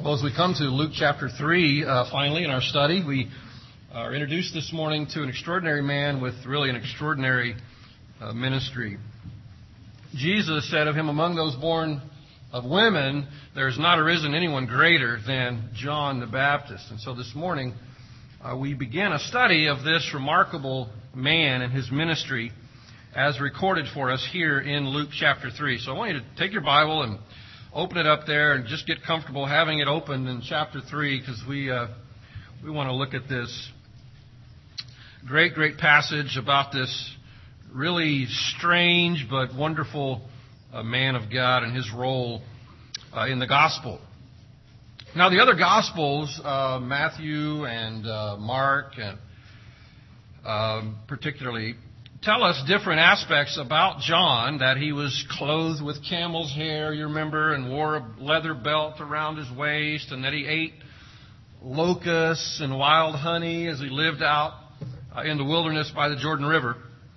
Well, as we come to Luke chapter 3, finally in our study, we are introduced this morning to an extraordinary man with really an extraordinary ministry. Jesus said of him, among those born of women, there has not arisen anyone greater than John the Baptist. And so this morning, we begin a study of this remarkable man and his ministry as recorded for us here in Luke chapter 3. So I want you to take your Bible and open it up there and just get comfortable having it open in chapter 3 because we want to look at this great passage about this really strange but wonderful man of God and his role in the gospel. Now, the other gospels, Matthew and Mark, and particularly, tell us different aspects about John, that he was clothed with camel's hair, you remember, and wore a leather belt around his waist, and that he ate locusts and wild honey as he lived out in the wilderness by the Jordan River.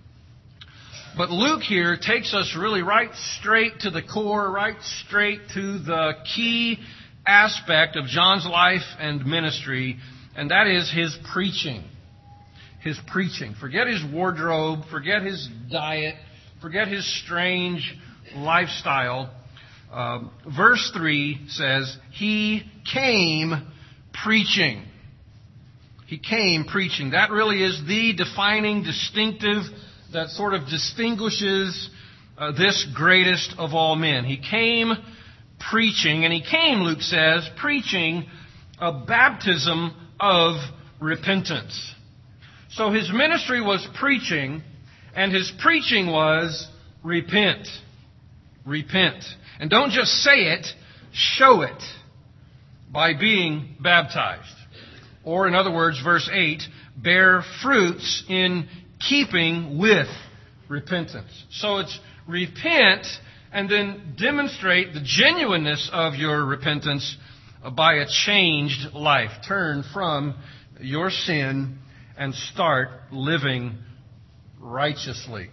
But Luke here takes us really right straight to the core, right straight to the key aspect of John's life and ministry, and that is his preaching. His preaching. Forget his wardrobe, forget his diet, forget his strange lifestyle. Verse 3 says, he came preaching. He came preaching. That really is the defining, distinctive, that sort of distinguishes this greatest of all men. He came preaching, and he came, Luke says, preaching a baptism of repentance. So his ministry was preaching, and his preaching was repent. Repent. And don't just say it, show it by being baptized. Or in other words, verse 8, bear fruits in keeping with repentance. So it's repent and then demonstrate the genuineness of your repentance by a changed life. Turn from your sin and start living righteously.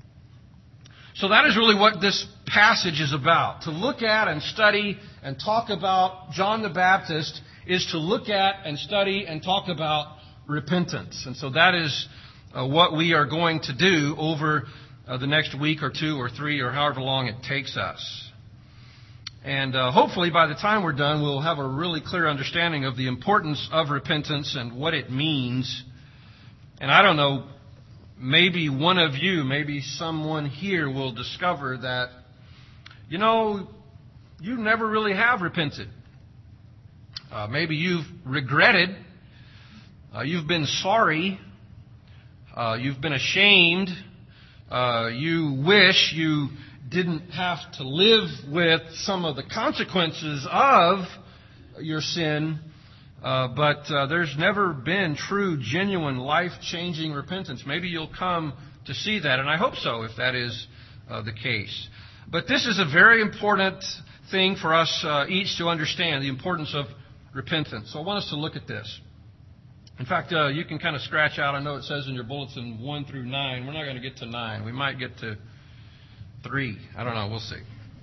So that is really what this passage is about. To look at and study and talk about John the Baptist is to look at and study and talk about repentance. And so that is what we are going to do over the next week or two or three or however long it takes us. And hopefully by the time we're done, we'll have a really clear understanding of the importance of repentance and what it means. And I don't know, maybe one of you, maybe someone here will discover that, you never really have repented. Maybe you've regretted. You've been sorry. You've been ashamed. You wish you didn't have to live with some of the consequences of your sin. But there's never been true, genuine, life-changing repentance. Maybe you'll come to see that, and I hope so if that is the case. But this is a very important thing for us each to understand, the importance of repentance. So I want us to look at this. In fact, you can kind of scratch out, I know it says in your bulletin 1 through 9. We're not going to get to 9. We might get to 3. I don't know. We'll see.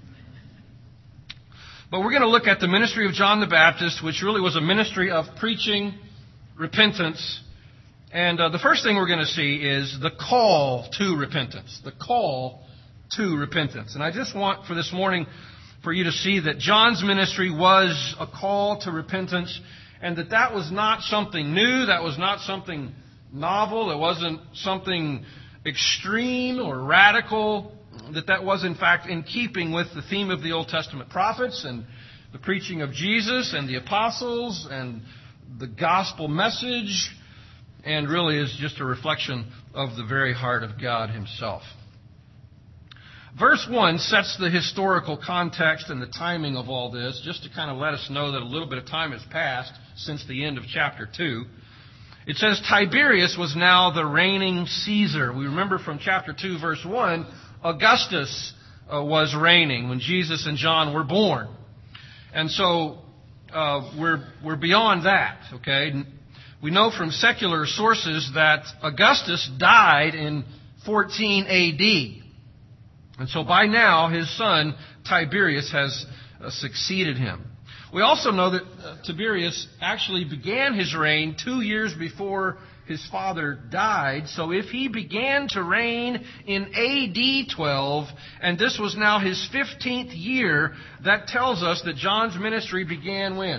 But we're going to look at the ministry of John the Baptist, which really was a ministry of preaching repentance. And the first thing we're going to see is the call to repentance. The call to repentance. And I just want for this morning for you to see that John's ministry was a call to repentance, and that was not something new, that was not something novel, it wasn't something extreme or radical, that was in fact in keeping with the theme of the Old Testament prophets and the preaching of Jesus and the apostles and the gospel message, and really is just a reflection of the very heart of God Himself. Verse 1 sets the historical context and the timing of all this, just to kind of let us know that a little bit of time has passed since the end of chapter 2. It says Tiberius was now the reigning Caesar. We remember from chapter 2, verse 1, Augustus was reigning when Jesus and John were born. And so we're beyond that, okay? We know from secular sources that Augustus died in 14 A.D., and so by now his son Tiberius has succeeded him. We also know that Tiberius actually began his reign 2 years before his father died. So if he began to reign in AD 12, and this was now his 15th year, that tells us that John's ministry began when?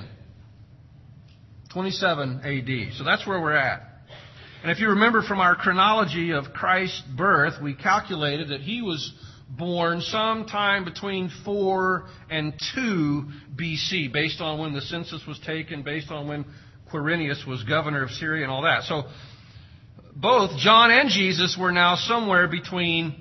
27 AD. So that's where we're at. And if you remember from our chronology of Christ's birth, we calculated that he was born sometime between 4 and 2 BC, based on when the census was taken, based on when Quirinius was governor of Syria and all that. So both John and Jesus were now somewhere between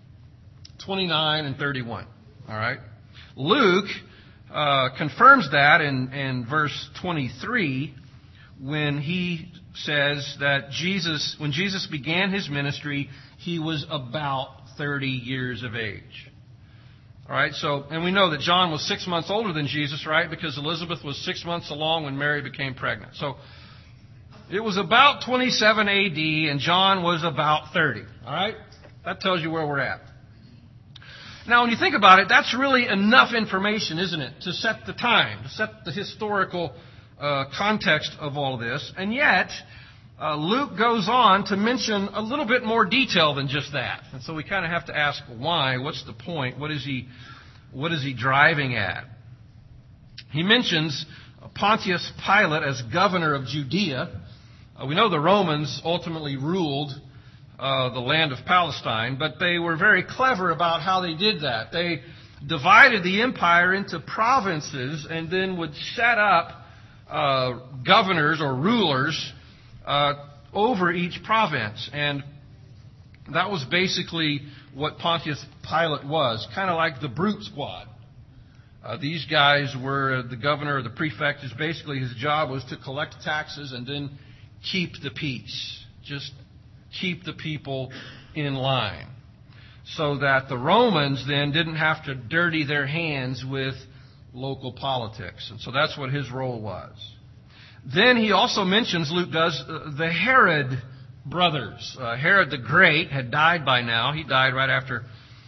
29 and 31. All right. Luke confirms that in verse 23 when he says that when Jesus began his ministry, he was about 30 years of age. All right, and we know that John was 6 months older than Jesus, right? Because Elizabeth was 6 months along when Mary became pregnant. So it was about 27 AD, and John was about 30. All right? That tells you where we're at. Now, when you think about it, that's really enough information, isn't it, to set the time, to set the historical context of all this. And yet, Luke goes on to mention a little bit more detail than just that. And so we kind of have to ask why. What's the point? What is he driving at? He mentions Pontius Pilate as governor of Judea. We know the Romans ultimately ruled the land of Palestine, but they were very clever about how they did that. They divided the empire into provinces and then would set up governors or rulers over each province. And that was basically what Pontius Pilate was, kind of like the brute squad. These guys were the governor or the prefect. Is basically his job was to collect taxes and then keep the peace. Just keep the people in line. So that the Romans then didn't have to dirty their hands with local politics. And so that's what his role was. Then he also mentions, Luke does, the Herod brothers. Herod the Great had died by now. He died right after,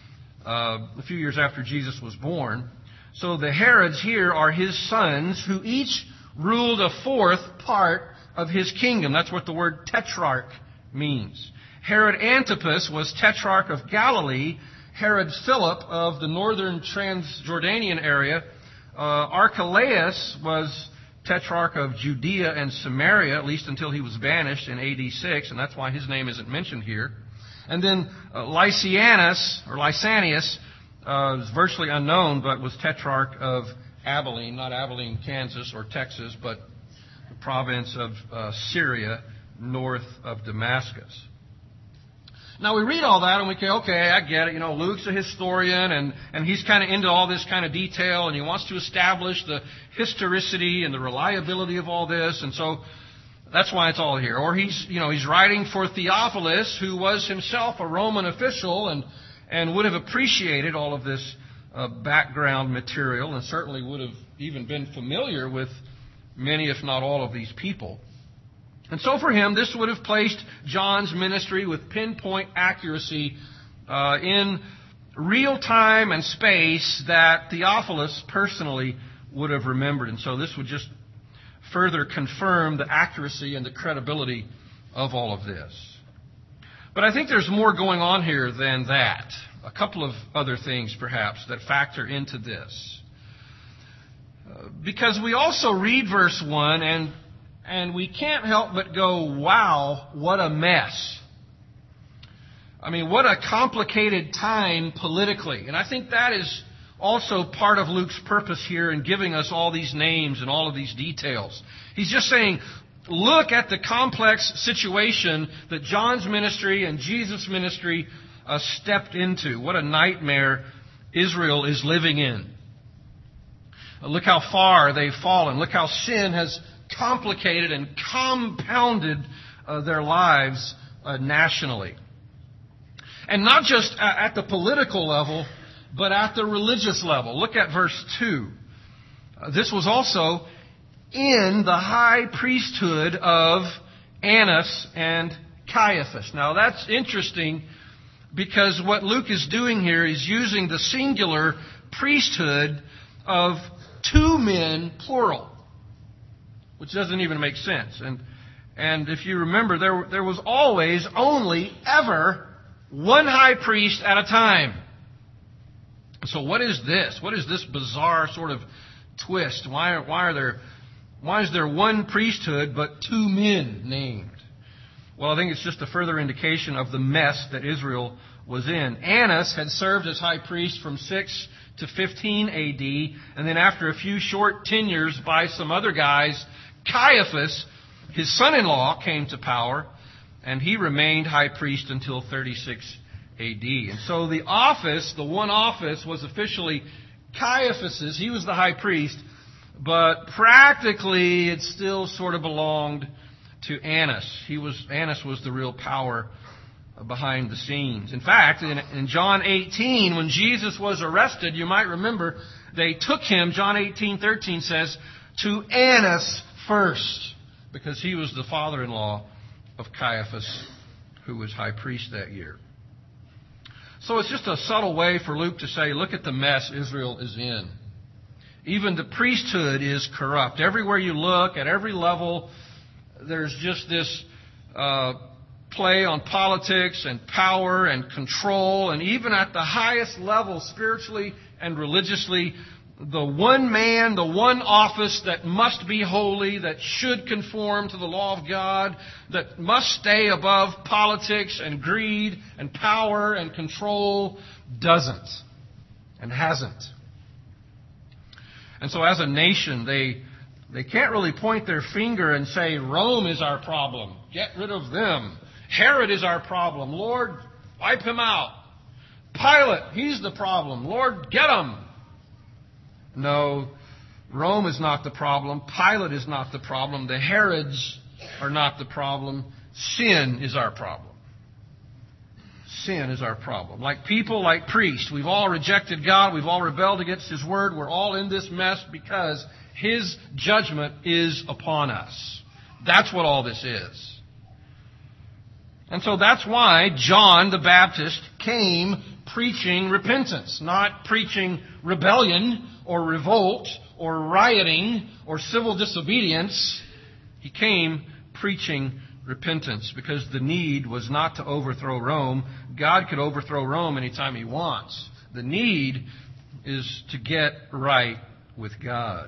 a few years after Jesus was born. So the Herods here are his sons who each ruled a fourth part of his kingdom. That's what the word tetrarch means. Herod Antipas was tetrarch of Galilee. Herod Philip of the northern Transjordanian area. Archelaus was tetrarch of Judea and Samaria, at least until he was banished in AD 6, and that's why his name isn't mentioned here. And then Lysanias is virtually unknown, but was tetrarch of Abilene, not Abilene, Kansas, or Texas, but the province of Syria, north of Damascus. Now, we read all that and we say, okay, I get it. Luke's a historian and he's kind of into all this kind of detail and he wants to establish the historicity and the reliability of all this. And so that's why it's all here. Or he's writing for Theophilus, who was himself a Roman official and would have appreciated all of this background material and certainly would have even been familiar with many, if not all, of these people. And so for him, this would have placed John's ministry with pinpoint accuracy in real time and space that Theophilus personally would have remembered. And so this would just further confirm the accuracy and the credibility of all of this. But I think there's more going on here than that. A couple of other things, perhaps, that factor into this. Because we also read verse 1 and we can't help but go, wow, what a mess. I mean, what a complicated time politically. And I think that is also part of Luke's purpose here in giving us all these names and all of these details. He's just saying, look at the complex situation that John's ministry and Jesus' ministry stepped into. What a nightmare Israel is living in. Look how far they've fallen. Look how sin has complicated and compounded their lives nationally. And not just at the political level, but at the religious level. Look at verse 2. This was also in the high priesthood of Annas and Caiaphas. Now that's interesting because what Luke is doing here is using the singular priesthood of 2 men, plural, which doesn't even make sense. And if you remember, there was always, only, ever, one high priest at a time. So what is this? What is this bizarre sort of twist? Why is there one priesthood but 2 men named? Well, I think it's just a further indication of the mess that Israel was in. Annas had served as high priest from 6 to 15 A.D., and then after a few short tenures by some other guys, Caiaphas, his son-in-law, came to power, and he remained high priest until 36 A.D. And so the office, the one office, was officially Caiaphas's. He was the high priest, but practically it still sort of belonged to Annas. Annas was the real power behind the scenes. In fact, in John 18, when Jesus was arrested, you might remember, they took him, John 18:13 says, to Annas first, because he was the father-in-law of Caiaphas, who was high priest that year. So it's just a subtle way for Luke to say, look at the mess Israel is in. Even the priesthood is corrupt. Everywhere you look, at every level, there's just this play on politics and power and control. And even at the highest level, spiritually and religiously, the one man, the one office that must be holy, that should conform to the law of God, that must stay above politics and greed and power and control, doesn't and hasn't. And so as a nation, they can't really point their finger and say, Rome is our problem. Get rid of them. Herod is our problem. Lord, wipe him out. Pilate, he's the problem. Lord, get him. No, Rome is not the problem. Pilate is not the problem. The Herods are not the problem. Sin is our problem. Sin is our problem. Like people, like priests, we've all rejected God. We've all rebelled against His Word. We're all in this mess because His judgment is upon us. That's what all this is. And so that's why John the Baptist came preaching repentance, not preaching rebellion or revolt or rioting or civil disobedience. He came preaching repentance because the need was not to overthrow Rome. God could overthrow Rome anytime He wants. The need is to get right with God.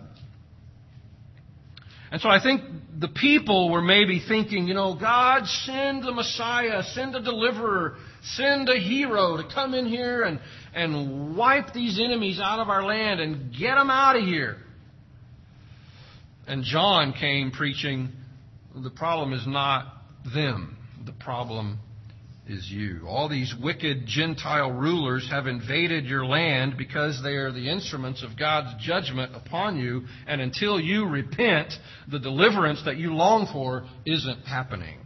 And so I think the people were maybe thinking, God, send the Messiah, send a deliverer, send a hero to come in here and wipe these enemies out of our land and get them out of here. And John came preaching, the problem is not them, the problem is you. All these wicked Gentile rulers have invaded your land because they are the instruments of God's judgment upon you, and until you repent, the deliverance that you long for isn't happening.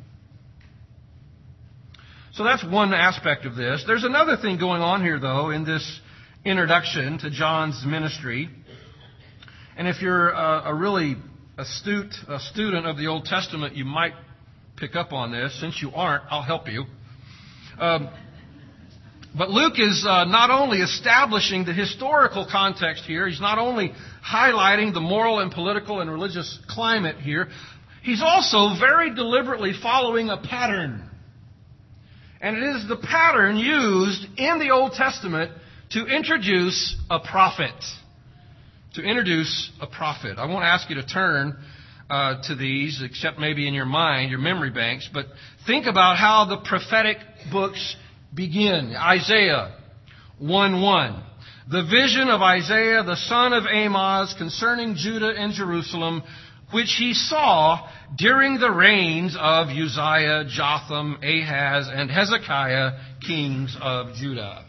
So that's one aspect of this. There's another thing going on here, though, in this introduction to John's ministry. And if you're a really astute student of the Old Testament, you might pick up on this. Since you aren't, I'll help you. But Luke is not only establishing the historical context here, he's not only highlighting the moral and political and religious climate here, he's also very deliberately following a pattern. And it is the pattern used in the Old Testament to introduce a prophet. To introduce a prophet. I won't ask you to turn to these, except maybe in your mind, your memory banks, but think about how the prophetic books begin. Isaiah 1:1. The vision of Isaiah, the son of Amoz, concerning Judah and Jerusalem, which he saw during the reigns of Uzziah, Jotham, Ahaz, and Hezekiah, kings of Judah.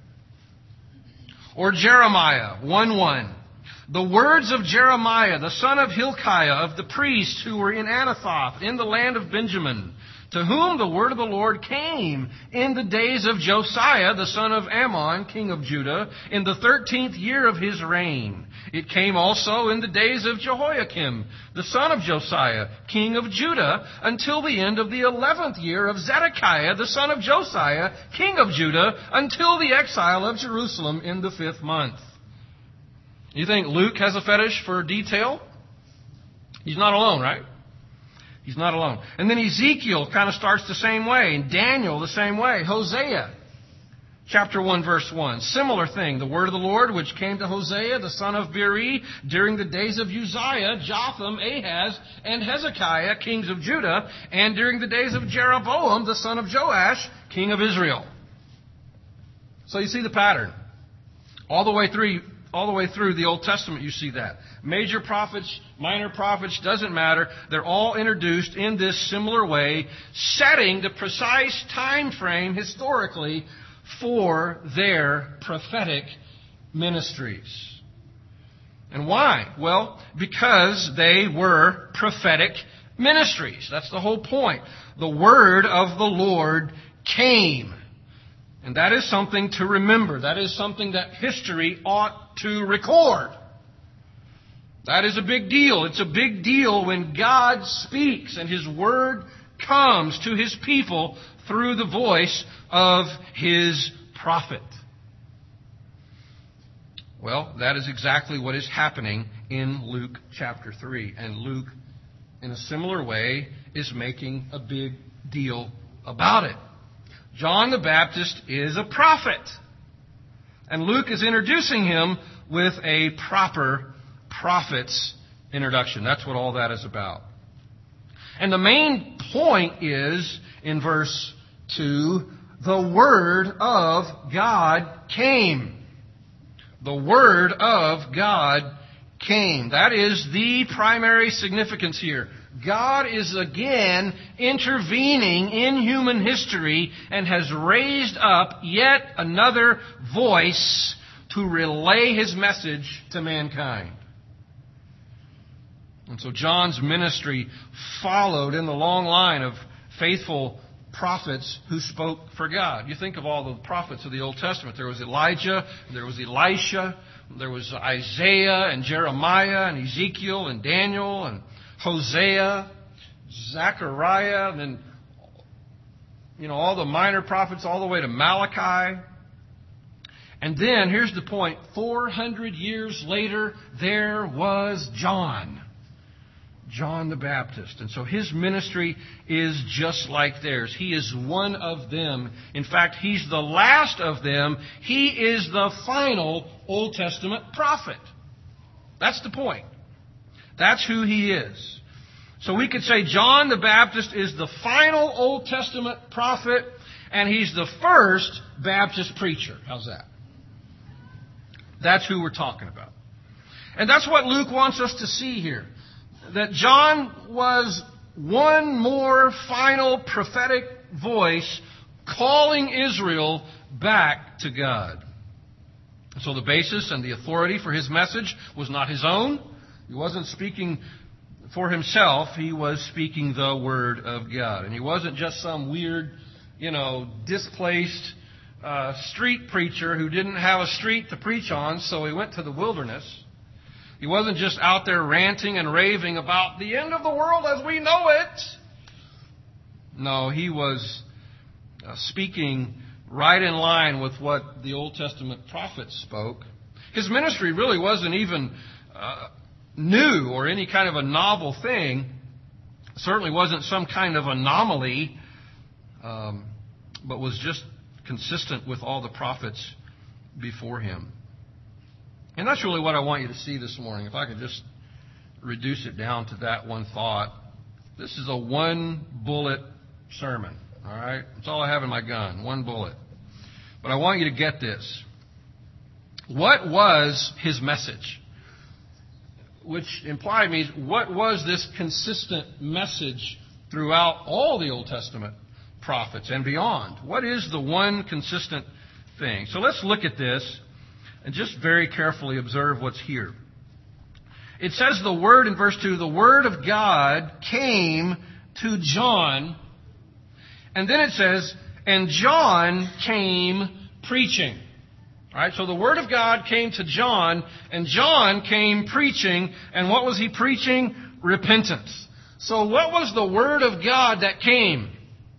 Or Jeremiah 1:1. The words of Jeremiah, the son of Hilkiah, of the priests who were in Anathoth, in the land of Benjamin, to whom the word of the Lord came in the days of Josiah, the son of Ammon, king of Judah, in the 13th year of his reign. It came also in the days of Jehoiakim, the son of Josiah, king of Judah, until the end of the 11th year of Zedekiah, the son of Josiah, king of Judah, until the exile of Jerusalem in the 5th month. You think Luke has a fetish for detail? He's not alone, right? He's not alone. And then Ezekiel kind of starts the same way, and Daniel the same way. Hosea, chapter 1, verse 1. Similar thing. The word of the Lord, which came to Hosea, the son of Beeri, during the days of Uzziah, Jotham, Ahaz, and Hezekiah, kings of Judah, and during the days of Jeroboam, the son of Joash, king of Israel. So you see the pattern. All the way through the Old Testament, you see that. Major prophets, minor prophets, doesn't matter. They're all introduced in this similar way, setting the precise time frame historically for their prophetic ministries. And why? Well, because they were prophetic ministries. That's the whole point. The word of the Lord came. And that is something to remember. That is something that history ought to record. That is a big deal. It's a big deal when God speaks and His word comes to His people through the voice of His prophet. Well, that is exactly what is happening in Luke chapter 3. And Luke, in a similar way, is making a big deal about it. John the Baptist is a prophet. And Luke is introducing him with a proper prophet's introduction. That's what all that is about. And the main point is, in verse 2, the Word of God came. The Word of God came. That is the primary significance here. God is again intervening in human history and has raised up yet another voice to relay His message to mankind. And so John's ministry followed in the long line of faithful prophets who spoke for God. You think of all the prophets of the Old Testament. There was Elijah, there was Elisha, there was Isaiah and Jeremiah and Ezekiel and Daniel and Hosea, Zechariah, and then, all the minor prophets all the way to Malachi. And then, here's the point, 400 years later, there was John the Baptist. And so his ministry is just like theirs. He is one of them. In fact, he's the last of them. He is the final Old Testament prophet. That's the point. That's who he is. So we could say John the Baptist is the final Old Testament prophet, and he's the first Baptist preacher. How's that? That's who we're talking about. And that's what Luke wants us to see here. That John was one more final prophetic voice calling Israel back to God. So the basis and the authority for his message was not his own. He wasn't speaking for himself. He was speaking the Word of God. And he wasn't just some weird, displaced street preacher who didn't have a street to preach on, so he went to the wilderness. He wasn't just out there ranting and raving about the end of the world as we know it. No, he was speaking right in line with what the Old Testament prophets spoke. His ministry really wasn't even new or any kind of a novel thing. Certainly wasn't some kind of anomaly, but was just consistent with all the prophets before him. And that's really what I want you to see this morning. If I could just reduce it down to that one thought. This is a one-bullet sermon, all right? That's all I have in my gun, one bullet. But I want you to get this. What was his message? Which implied means, what was this consistent message throughout all the Old Testament prophets and beyond? What is the one consistent thing? So let's look at this and just very carefully observe what's here. It says the Word in verse 2, the Word of God came to John. And then it says, and John came preaching. All right, so the Word of God came to John, and John came preaching. And what was he preaching? Repentance. So what was the Word of God that came?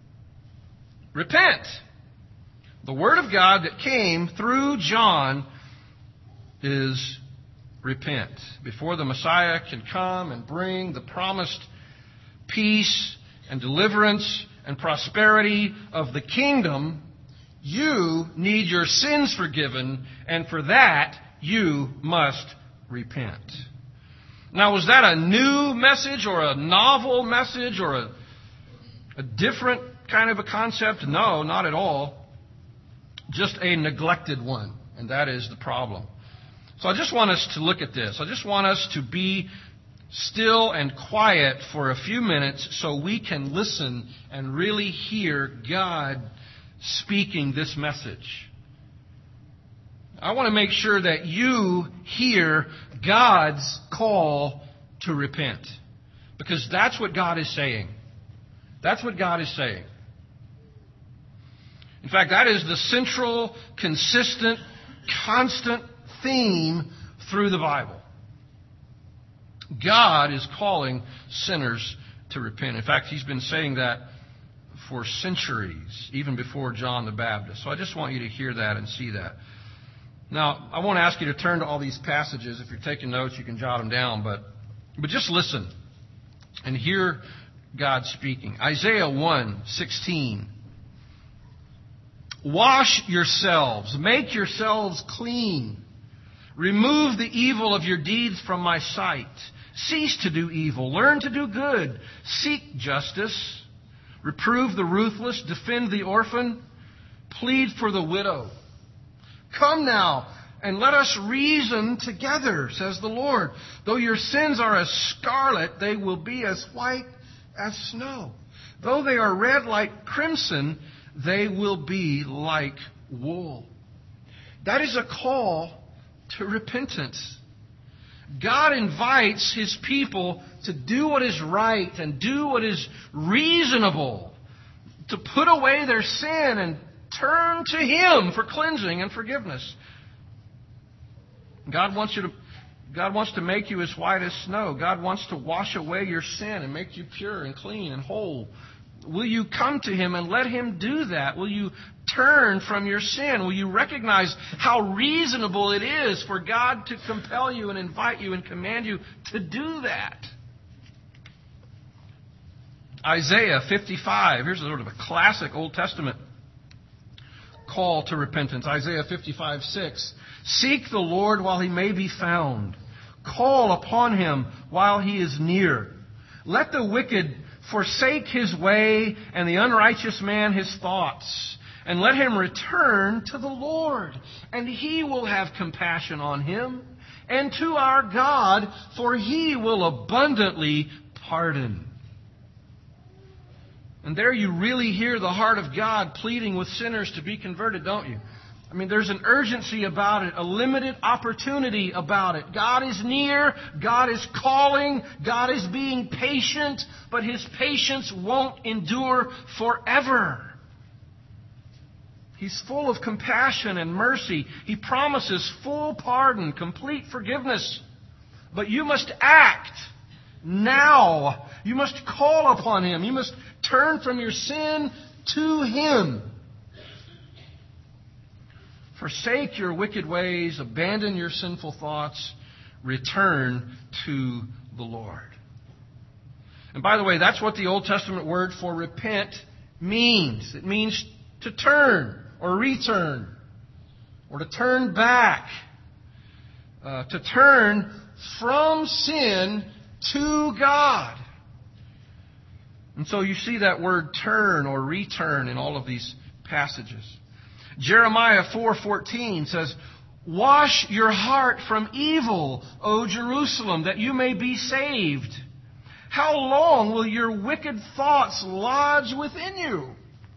Repent. The Word of God that came through John is repent. Before the Messiah can come and bring the promised peace and deliverance and prosperity of the kingdom, you need your sins forgiven, and for that, you must repent. Now, was that a new message or a novel message or a different kind of a concept? No, not at all. Just a neglected one, and that is the problem. So I just want us to look at this. I just want us to be still and quiet for a few minutes so we can listen and really hear God speaking this message. I want to make sure that you hear God's call to repent, because that's what God is saying. That's what God is saying. In fact, that is the central, consistent, constant theme through the Bible. God is calling sinners to repent. In fact, He's been saying that for centuries, even before John the Baptist. So I just want you to hear that and see that. Now, I won't ask you to turn to all these passages. If you're taking notes, you can jot them down. But just listen and hear God speaking. Isaiah 1:16. Wash yourselves, make yourselves clean. Remove the evil of your deeds from my sight. Cease to do evil. Learn to do good. Seek justice. Reprove the ruthless. Defend the orphan. Plead for the widow. Come now and let us reason together, says the Lord. Though your sins are as scarlet, they will be as white as snow. Though they are red like crimson, they will be like wool. That is a call to repentance. God invites His people to do what is right and do what is reasonable, to put away their sin and turn to Him for cleansing and forgiveness. God wants to make you as white as snow. God wants to wash away your sin and make you pure and clean and whole. Will you come to Him and let Him do that? Will you turn from your sin? Will you recognize how reasonable it is for God to compel you and invite you and command you to do that? Isaiah 55. Here's sort of a classic Old Testament call to repentance. Isaiah 55:6. Seek the Lord while He may be found. Call upon Him while He is near. Let the wicked forsake his way and the unrighteous man his thoughts. And let him return to the Lord, and He will have compassion on him, and to our God, for He will abundantly pardon. And there you really hear the heart of God pleading with sinners to be converted, don't you? I mean, there's an urgency about it, a limited opportunity about it. God is near, God is calling, God is being patient, but His patience won't endure forever. He's full of compassion and mercy. He promises full pardon, complete forgiveness. But you must act now. You must call upon Him. You must turn from your sin to Him. Forsake your wicked ways, abandon your sinful thoughts, return to the Lord. And by the way, that's what the Old Testament word for repent means. It means to turn or return or to turn back. To turn from sin to God. And so you see that word turn or return in all of these passages. Jeremiah 4:14 says, Wash your heart from evil, O Jerusalem, that you may be saved. How long will your wicked thoughts lodge within you?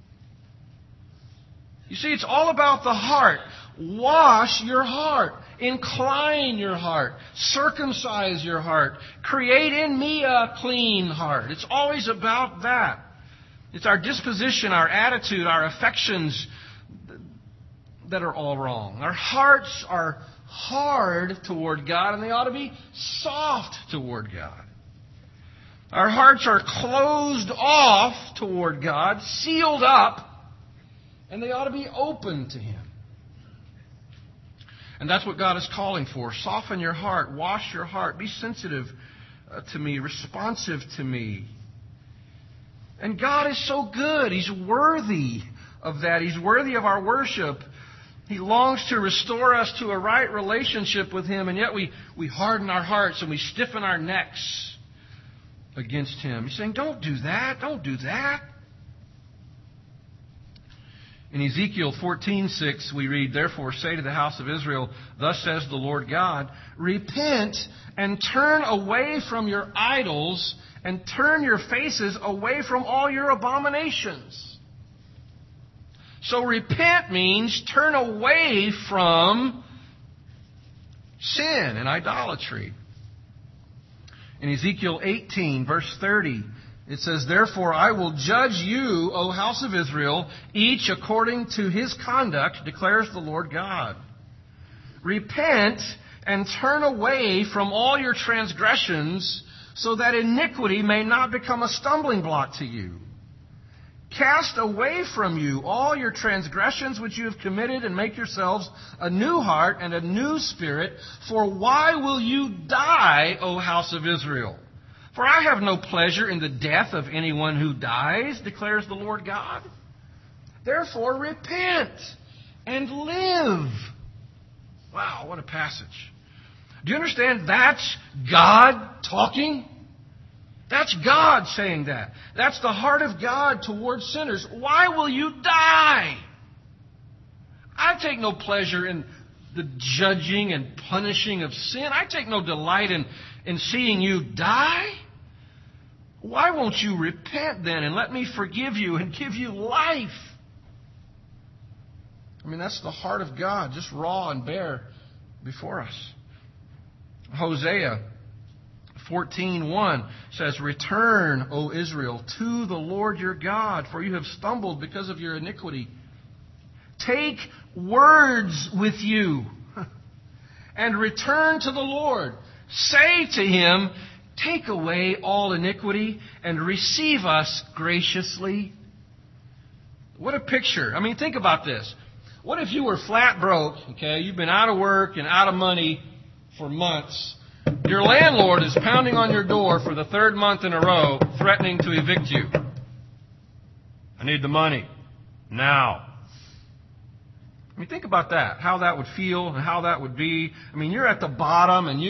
You see, it's all about the heart. Wash your heart. Incline your heart. Circumcise your heart. Create in me a clean heart. It's always about that. It's our disposition, our attitude, our affections that are all wrong. Our hearts are hard toward God, and they ought to be soft toward God. Our hearts are closed off toward God, sealed up, and they ought to be open to Him. And that's what God is calling for. Soften your heart. Wash your heart. Be sensitive to me. Responsive to me. And God is so good. He's worthy of that. He's worthy of our worship. He longs to restore us to a right relationship with Him. And yet we harden our hearts and we stiffen our necks against Him. He's saying, don't do that. Don't do that. In Ezekiel 14:6 we read, "Therefore say to the house of Israel, thus says the Lord God, repent and turn away from your idols and turn your faces away from all your abominations." So repent means turn away from sin and idolatry. In Ezekiel 18, verse 30, it says, "Therefore I will judge you, O house of Israel, each according to his conduct, declares the Lord God. Repent and turn away from all your transgressions, so that iniquity may not become a stumbling block to you. Cast away from you all your transgressions which you have committed, and make yourselves a new heart and a new spirit. For why will you die, O house of Israel? For I have no pleasure in the death of anyone who dies, declares the Lord God. Therefore repent and live." Wow, what a passage. Do you understand? That's God talking. That's God saying that. That's the heart of God towards sinners. Why will you die? I take no pleasure in the judging and punishing of sin. I take no delight in seeing you die. Why won't you repent then and let me forgive you and give you life? I mean, that's the heart of God, just raw and bare before us. Hosea 14:1 says, "Return, O Israel, to the Lord your God, for you have stumbled because of your iniquity. Take words with you and return to the Lord. Say to Him, take away all iniquity and receive us graciously." What a picture. I mean, think about this. What if you were flat broke, okay? You've been out of work and out of money for months. Your landlord is pounding on your door for the third month in a row, threatening to evict you. "I need the money. Now." I mean, think about that. How that would feel and how that would be. I mean, you're at the bottom and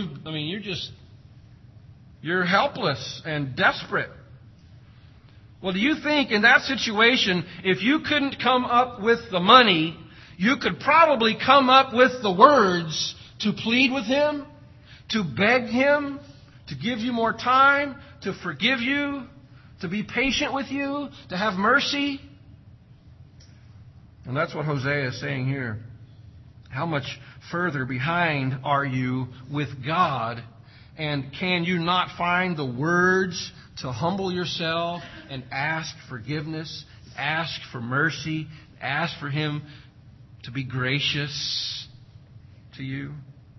you're helpless and desperate. Well, do you think in that situation, if you couldn't come up with the money, you could probably come up with the words to plead with Him, to beg Him, to give you more time, to forgive you, to be patient with you, to have mercy? And that's what Hosea is saying here. How much further behind are you with God? And can you not find the words to humble yourself and ask forgiveness, ask for mercy, ask for Him to be gracious to you?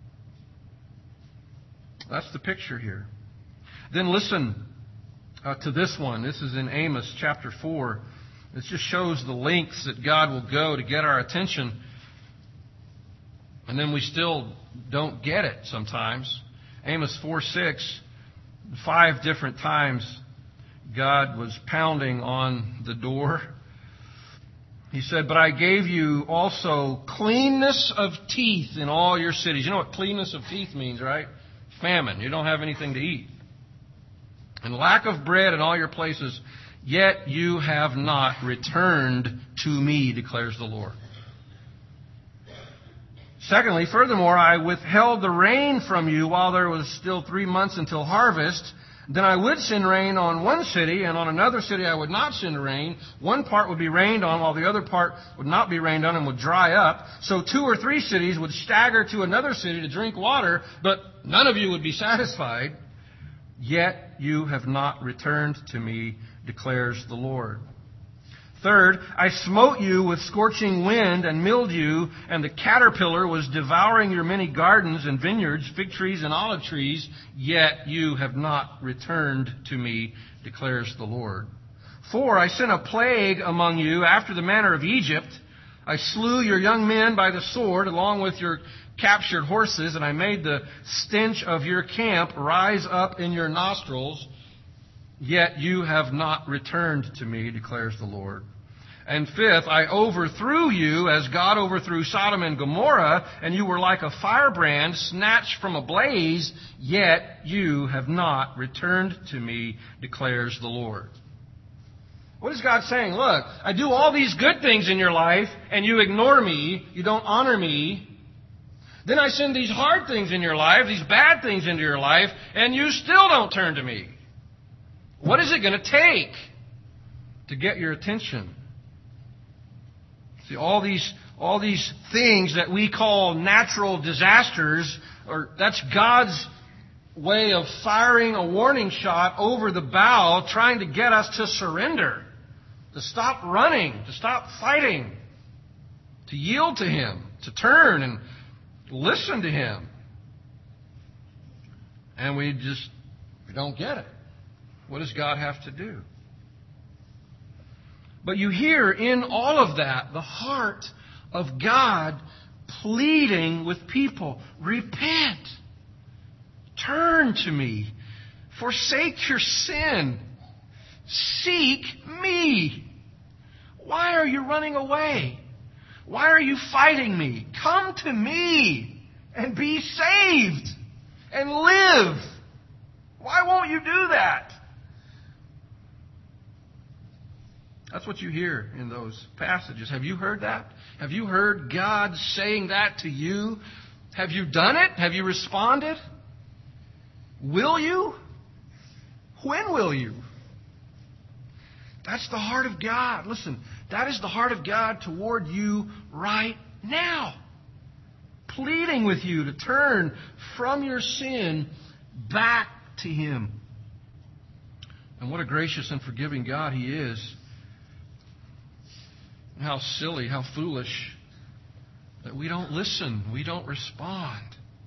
That's the picture here. Then listen to this one. This is in Amos chapter 4. It just shows the lengths that God will go to get our attention. And then we still don't get it sometimes. Amos 4:6, 5 different times God was pounding on the door. He said, "But I gave you also cleanness of teeth in all your cities." You know what cleanness of teeth means, right? Famine. You don't have anything to eat. "And lack of bread in all your places, yet you have not returned to me, declares the Lord. Secondly, furthermore, I withheld the rain from you while there was still 3 months until harvest. Then I would send rain on one city, and on another city I would not send rain. One part would be rained on, while the other part would not be rained on and would dry up. So 2 or 3 cities would stagger to another city to drink water, but none of you would be satisfied. Yet you have not returned to me, declares the Lord. Third, I smote you with scorching wind and mildew, and the caterpillar was devouring your many gardens and vineyards, fig trees and olive trees, yet you have not returned to me, declares the Lord. 4, I sent a plague among you after the manner of Egypt, I slew your young men by the sword along with your captured horses, and I made the stench of your camp rise up in your nostrils, yet you have not returned to me, declares the Lord. And fifth, I overthrew you as God overthrew Sodom and Gomorrah, and you were like a firebrand snatched from a blaze, yet you have not returned to me, declares the Lord. What is God saying? Look, I do all these good things in your life, and you ignore me, you don't honor me. Then I send these hard things in your life, these bad things into your life, and you still don't turn to me. What is it going to take to get your attention? See, all these things that we call natural disasters, that's God's way of firing a warning shot over the bow, trying to get us to surrender, to stop running, to stop fighting, to yield to Him, to turn and listen to Him. And we don't get it. What does God have to do? But you hear in all of that the heart of God pleading with people. Repent. Turn to me. Forsake your sin. Seek me. Why are you running away? Why are you fighting me? Come to me and be saved and live. Why won't you do that? That's what you hear in those passages. Have you heard that? Have you heard God saying that to you? Have you done it? Have you responded? Will you? When will you? That's the heart of God. Listen, that is the heart of God toward you right now. Pleading with you to turn from your sin back to Him. And what a gracious and forgiving God He is. How silly, how foolish that we don't listen, we don't respond.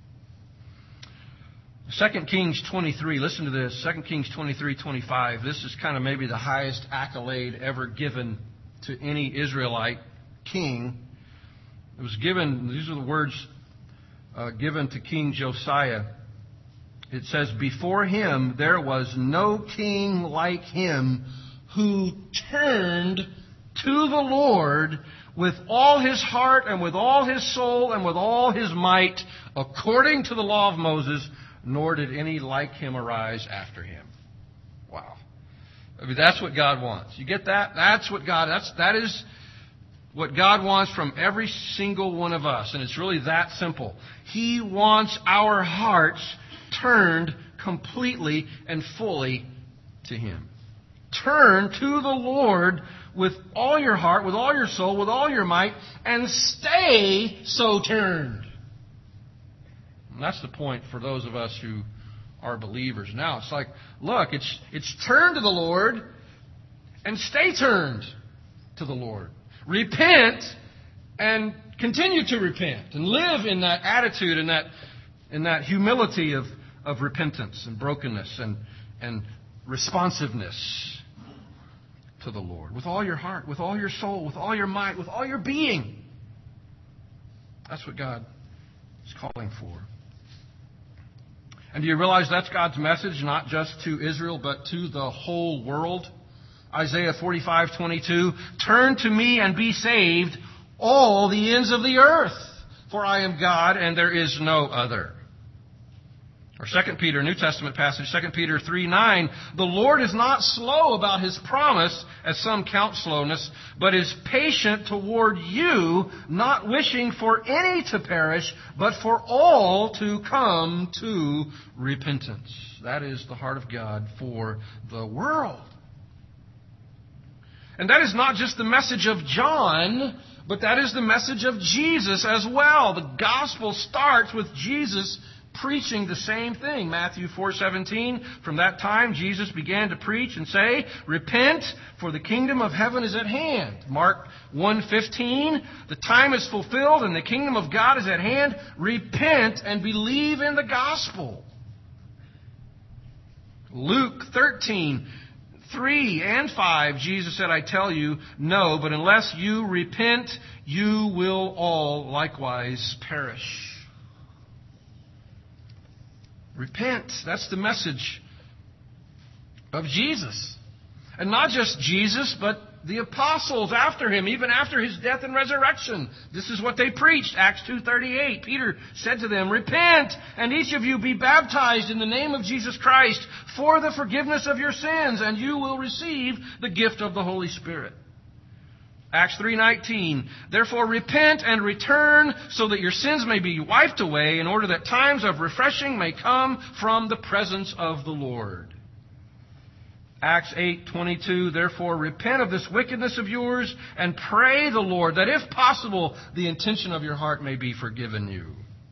2 Kings 23, listen to this, 2 Kings 23:25. This is kind of maybe the highest accolade ever given to any Israelite king. It was given, these are the words given to King Josiah. It says, before him there was no king like him who turned to the Lord with all his heart and with all his soul and with all his might, according to the law of Moses, nor did any like him arise after him. Wow. I mean, that's what God wants. You get that? That is what God wants from every single one of us. And it's really that simple. He wants our hearts turned completely and fully to Him. Turn to the Lord with all your heart, with all your soul, with all your might, and stay so turned. And that's the point for those of us who are believers now. It's like, look, it's turn to the Lord and stay turned to the Lord. Repent and continue to repent and live in that attitude and that humility of repentance and brokenness and responsiveness to the Lord. With all your heart, with all your soul, with all your might, with all your being. That's what God is calling for. And do you realize that's God's message, not just to Israel, but to the whole world? Isaiah 45:22, turn to me and be saved, all the ends of the earth, for I am God and there is no other. Or 2 Peter, New Testament passage, 2 Peter 3:9, the Lord is not slow about His promise, as some count slowness, but is patient toward you, not wishing for any to perish, but for all to come to repentance. That is the heart of God for the world. And that is not just the message of John, but that is the message of Jesus as well. The gospel starts with Jesus preaching the same thing. Matthew 4:17, from that time Jesus began to preach and say, repent, for the kingdom of heaven is at hand. Mark 1:15, the time is fulfilled and the kingdom of God is at hand. Repent and believe in the gospel. Luke 13, 3 and 5, Jesus said, I tell you, no, but unless you repent, you will all likewise perish. Repent. That's the message of Jesus. And not just Jesus, but the apostles after him, even after his death and resurrection. This is what they preached. Acts 2:38. Peter said to them, repent, and each of you be baptized in the name of Jesus Christ for the forgiveness of your sins, and you will receive the gift of the Holy Spirit. Acts 3:19. Therefore repent and return so that your sins may be wiped away, in order that times of refreshing may come from the presence of the Lord. Acts 8:22, therefore repent of this wickedness of yours and pray the Lord that if possible the intention of your heart may be forgiven you.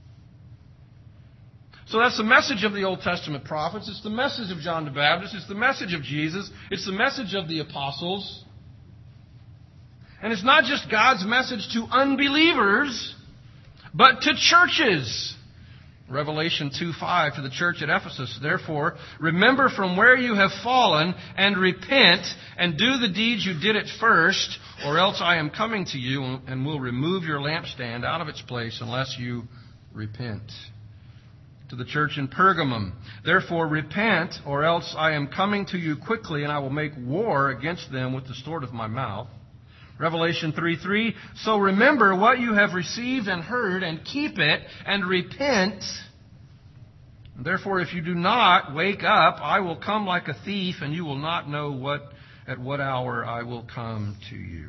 So that's the message of the Old Testament prophets. It's the message of John the Baptist. It's the message of Jesus. It's the message of the apostles. And it's not just God's message to unbelievers, but to churches. Revelation 2:5 to the church at Ephesus, therefore, remember from where you have fallen and repent and do the deeds you did at first, or else I am coming to you and will remove your lampstand out of its place unless you repent. To the church in Pergamum, therefore repent, or else I am coming to you quickly and I will make war against them with the sword of my mouth. Revelation 3:3, so remember what you have received and heard, and keep it, and repent. Therefore, if you do not wake up, I will come like a thief, and you will not know at what hour I will come to you.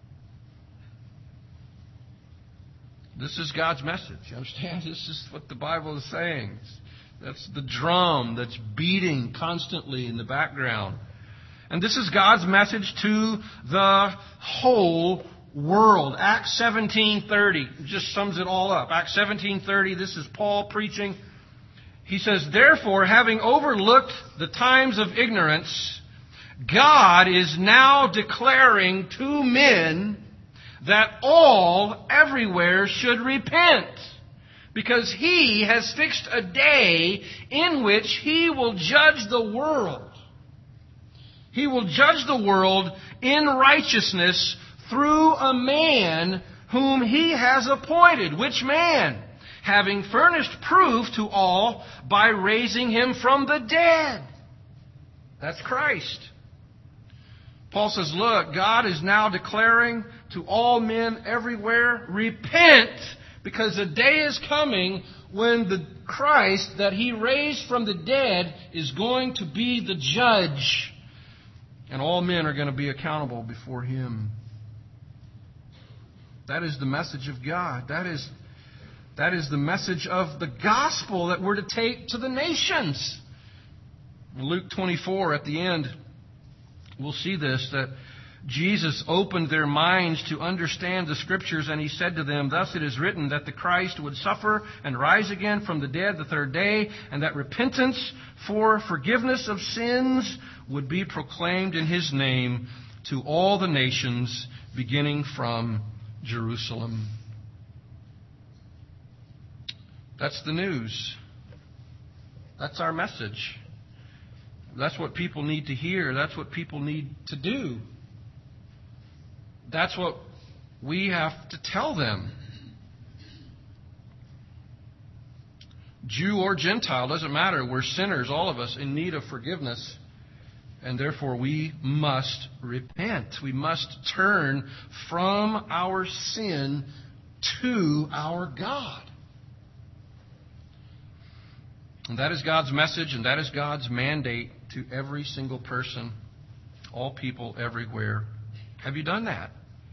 This is God's message. You understand? This is what the Bible is saying. That's the drum that's beating constantly in the background. And this is God's message to the whole world. Acts 17:30 just sums it all up. Acts 17:30, this is Paul preaching. He says, therefore, having overlooked the times of ignorance, God is now declaring to men that all everywhere should repent, because He has fixed a day in which He will judge the world. He will judge the world in righteousness through a man whom He has appointed. Which man? Having furnished proof to all by raising Him from the dead. That's Christ. Paul says, look, God is now declaring to all men everywhere, repent, because a day is coming when the Christ that He raised from the dead is going to be the judge. And all men are going to be accountable before Him. That is the message of God. That is the message of the gospel that we're to take to the nations. Luke 24 at the end, we'll see this, that Jesus opened their minds to understand the Scriptures, and He said to them, thus it is written that the Christ would suffer and rise again from the dead the third day, and that repentance for forgiveness of sins would be proclaimed in His name to all the nations, beginning from Jerusalem. That's the news. That's our message. That's what people need to hear. That's what people need to do. That's what we have to tell them. Jew or Gentile, doesn't matter. We're sinners, all of us, in need of forgiveness. And therefore we must repent. We must turn from our sin to our God. And that is God's message, and that is God's mandate to every single person, all people everywhere. Have you done that?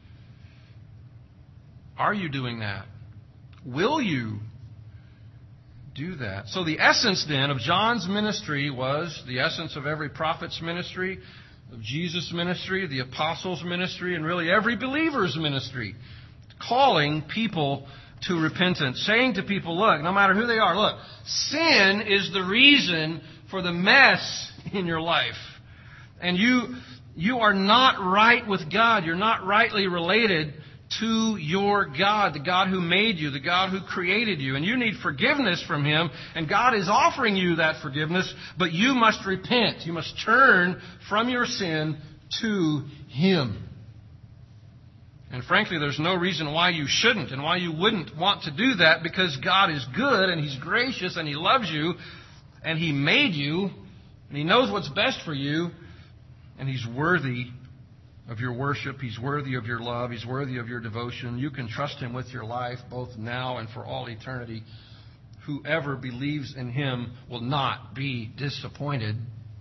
Are you doing that? Will you do that? So the essence then of John's ministry was the essence of every prophet's ministry, of Jesus' ministry, the apostles' ministry, and really every believer's ministry. Calling people to repentance. Saying to people, look, no matter who they are, look, sin is the reason for the mess in your life. And you are not right with God. You're not rightly related to your God, the God who made you, the God who created you. And you need forgiveness from Him, and God is offering you that forgiveness, but you must repent. You must turn from your sin to Him. And frankly, there's no reason why you shouldn't and why you wouldn't want to do that, because God is good and He's gracious and He loves you and He made you and He knows what's best for you, and He's worthy of your worship. He's worthy of your love. He's worthy of your devotion. You can trust Him with your life both now and for all eternity. Whoever believes in Him will not be disappointed.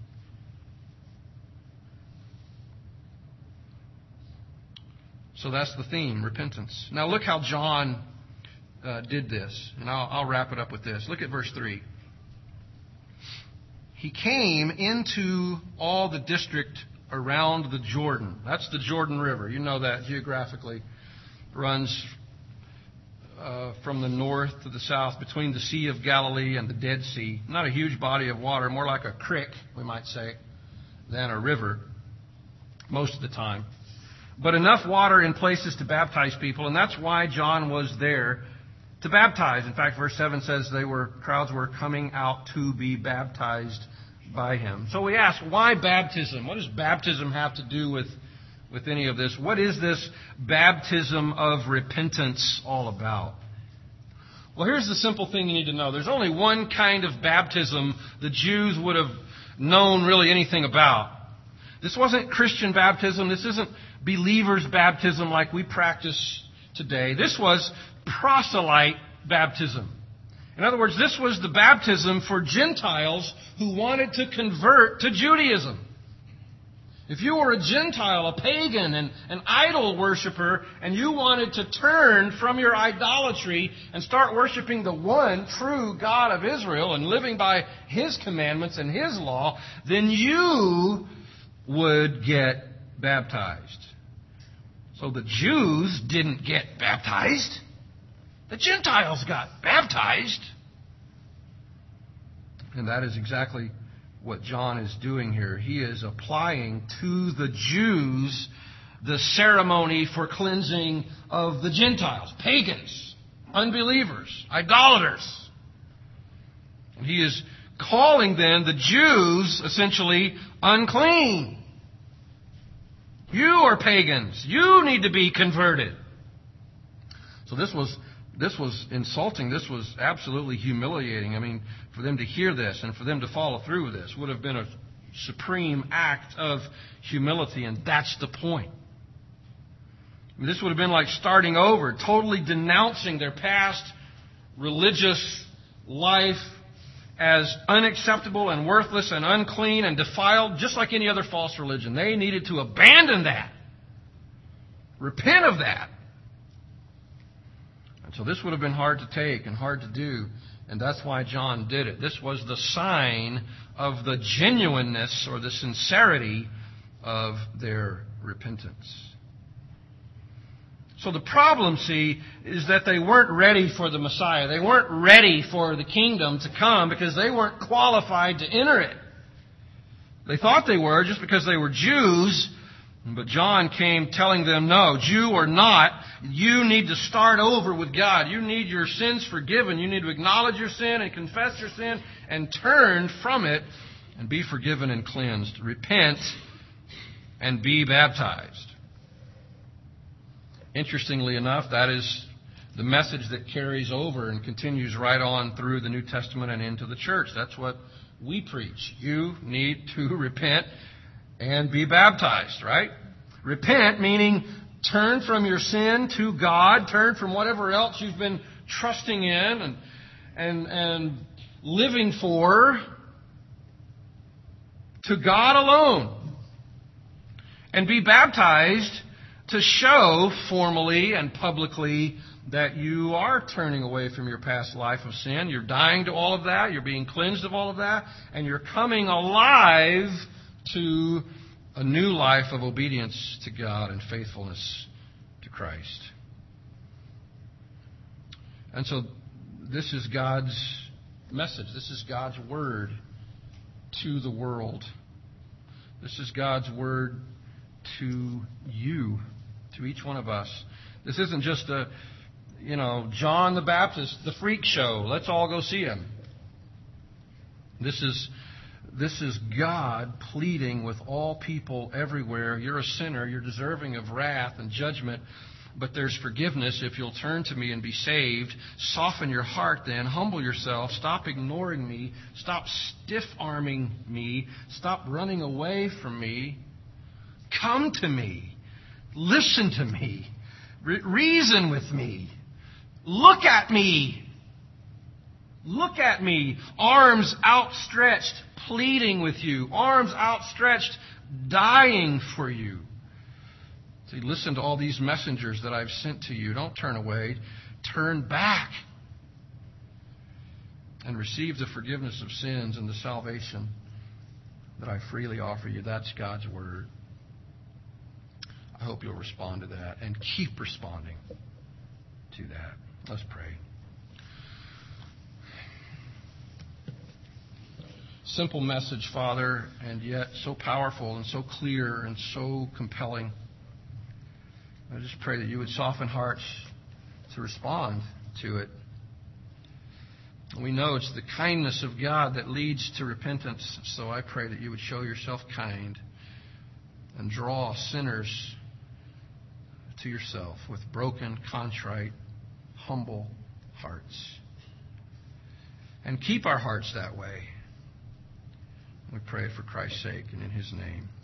So that's the theme, repentance. Now look how John did this. And I'll wrap it up with this. Look at verse 3. He came into all the district around the Jordan. That's the Jordan River. You know that geographically. It runs from the north to the south between the Sea of Galilee and the Dead Sea. Not a huge body of water, more like a creek, we might say, than a river most of the time. But enough water in places to baptize people, and that's why John was there to baptize. In fact, verse 7 says crowds were coming out to be baptized by him. So we ask, why baptism? What does baptism have to do with any of this? What is this baptism of repentance all about? Well, here's the simple thing you need to know. There's only one kind of baptism the Jews would have known really anything about. This wasn't Christian baptism. This isn't believers' baptism like we practice today. This was proselyte baptism. In other words, this was the baptism for Gentiles who wanted to convert to Judaism. If you were a Gentile, a pagan, and an idol worshiper, and you wanted to turn from your idolatry and start worshiping the one true God of Israel and living by His commandments and His law, then you would get baptized. So the Jews didn't get baptized. The Gentiles got baptized. And that is exactly what John is doing here. He is applying to the Jews the ceremony for cleansing of the Gentiles, pagans, unbelievers, idolaters. And he is calling then the Jews essentially unclean. You are pagans. You need to be converted. So this was insulting. This was absolutely humiliating. I mean, for them to hear this and for them to follow through with this would have been a supreme act of humility, and that's the point. I mean, this would have been like starting over, totally denouncing their past religious life as unacceptable and worthless and unclean and defiled, just like any other false religion. They needed to abandon that. Repent of that. And so this would have been hard to take and hard to do, and that's why John did it. This was the sign of the genuineness or the sincerity of their repentance. So the problem, see, is that they weren't ready for the Messiah. They weren't ready for the kingdom to come because they weren't qualified to enter it. They thought they were just because they were Jews, but John came telling them, no, Jew or not, you need to start over with God. You need your sins forgiven. You need to acknowledge your sin and confess your sin and turn from it and be forgiven and cleansed. Repent and be baptized. Interestingly enough, that is the message that carries over and continues right on through the New Testament and into the church. That's what we preach. You need to repent and be baptized, right? Repent meaning turn from your sin to God, turn from whatever else you've been trusting in and living for to God alone. And be baptized to show formally and publicly that you are turning away from your past life of sin. You're dying to all of that. You're being cleansed of all of that. And you're coming alive to a new life of obedience to God and faithfulness to Christ. And so this is God's message. This is God's word to the world. This is God's word to you, to each one of us, This isn't just a, John the Baptist, the freak show. Let's all go see him. This is God pleading with all people everywhere. You're a sinner. You're deserving of wrath and judgment. But there's forgiveness if you'll turn to me and be saved. Soften your heart then. Humble yourself. Stop ignoring me. Stop stiff-arming me. Stop running away from me. Come to me. Listen to me. Reason with me. Look at me. Look at me. Arms outstretched, pleading with you. Arms outstretched, dying for you. See, listen to all these messengers that I've sent to you. Don't turn away. Turn back. And receive the forgiveness of sins and the salvation that I freely offer you. That's God's Word. I hope you'll respond to that and keep responding to that. Let's pray. Simple message, Father, and yet so powerful and so clear and so compelling. I just pray that you would soften hearts to respond to it. We know it's the kindness of God that leads to repentance, so I pray that you would show yourself kind and draw sinners to yourself with broken, contrite, humble hearts. And keep our hearts that way. We pray it for Christ's sake and in His name.